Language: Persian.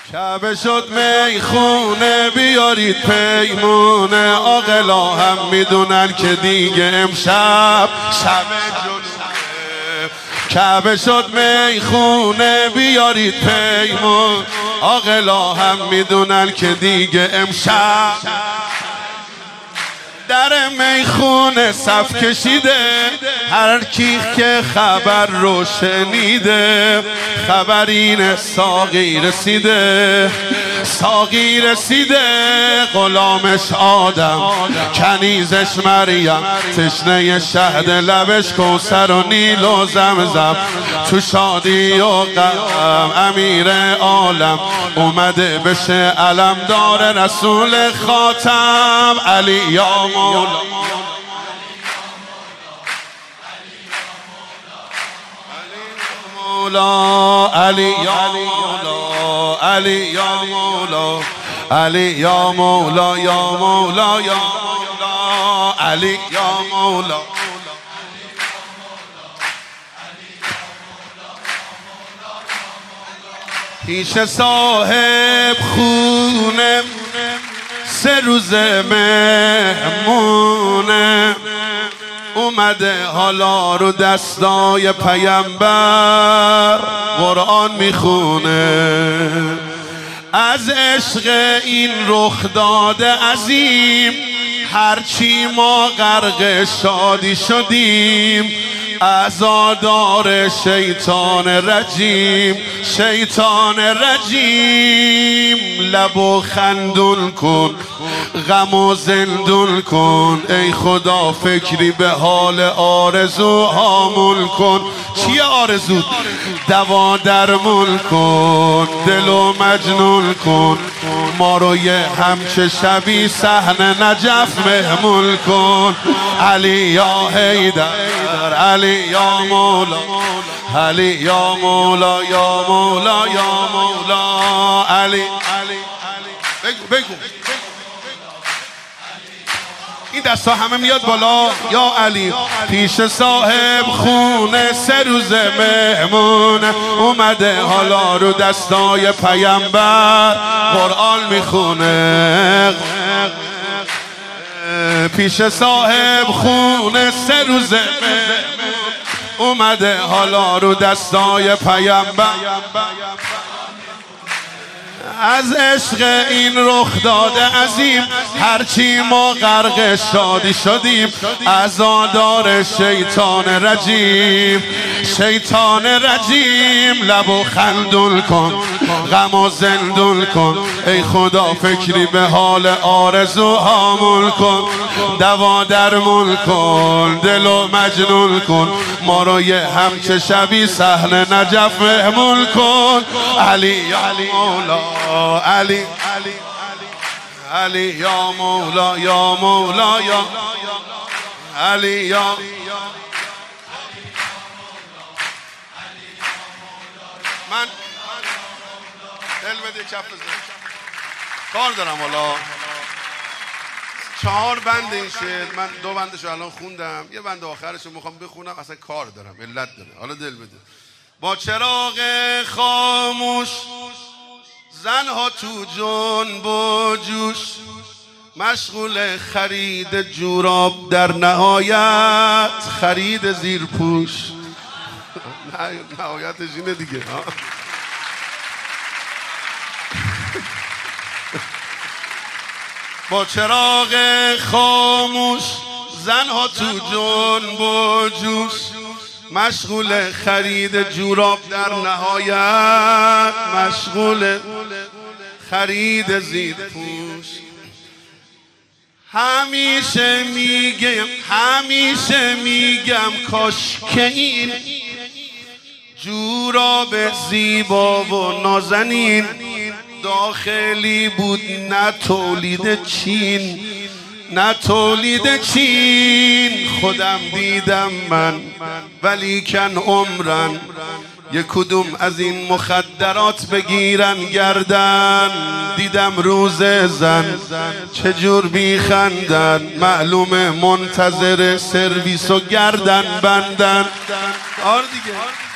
شب شد میخونه بیارید پیمونه، عاقلا هم میدونن که دیگه امشب شب جنونه. شب شد میخونه بیارید پیمون، عاقلا هم میدونن که دیگه امشب در میخونه صف کشیده. هر کی که خبر رو شنیده، خبر اینه ساقی رسیده. ساقی رسیده غلامش آدم، کنیزش مریم، تشنه شهد لبش کوثر و نیل و زمزم. تو شادی و غم امیر عالم اومده بشه علمدار رسول خاتم. علی یا مولا، علی یا مولا، علی یا مولا، علی یا مولا، یا مولا یا مولا، علی یا مولا. پیش صاحب خونه 3 روز مهمونه، اومده حالا رو دستای پیامبر قرآن میخونه. از عشق این رخ داده عظیم، هرچی ما غرق شادی شدیم. عزادار شیطان رجیم، شیطان رجیم. لب و خندون کن، غم و زندون کن. ای خدا فکری به حال آرزوهامون کن. چیه آرزو؟ دوا درمون کن، دل و مجنون کن. ما رو یه همچه شبی صحن نجف مهمون کن. علی یا حیدر، علی یا مولا، علی یا مولا، یا مولا یا مولا. علی بگو این دستا همه میاد بالا. یا علی پیش صاحب خونه 3 روز مهمونه، اومده حالا رو دستای پیامبر قرآن میخونه. پیش صاحب خونه 3 روز اومده حالا رو دستای پیامبر. از عشق این رخ داده عظیم، هرچی ما غرق شادی شدیم. عزادار شیطان رجیم، شیطان رجیم. لب و خندون کن، غم و زندون کن. ای خدا فکری به حال آرزوهامون کن. دوا درمون کن، دل و مجنون کن. ما رو یه همچه شبی صحن نجف مهمون کن. علی یا مولا، علی علی یا مولا، یا مولا یا علی یا. من دل بده کف بزن، کار دارم حالا. 4 بند این شعر، من 2 بندشو الان خوندم، یه بند آخرشو میخوام بخونم. اصلا کار دارم، علت داره. حالا دل بده. با چراغ خاموش زنها تو جنب و جوش، مشغول خرید جوراب، در نهایت خرید زیرپوش. نهایتش اینه دیگه. با چراغ خاموش زنها تو جنب و جوش، مشغول خرید جوراب، در نهایت مشغول خرید زیرپوش. همیشه میگم کاش که این جوراب زیبا و نازنین داخلی بود، نه تولید چین، نه تولید چین. خودم دیدم من ولیکن عمرن، یک کدوم از این مخدرات بگیرن گردن. دیدم روز زن چجور بیخندن، معلومه منتظر سرویس و گردن بندن. آره دیگه.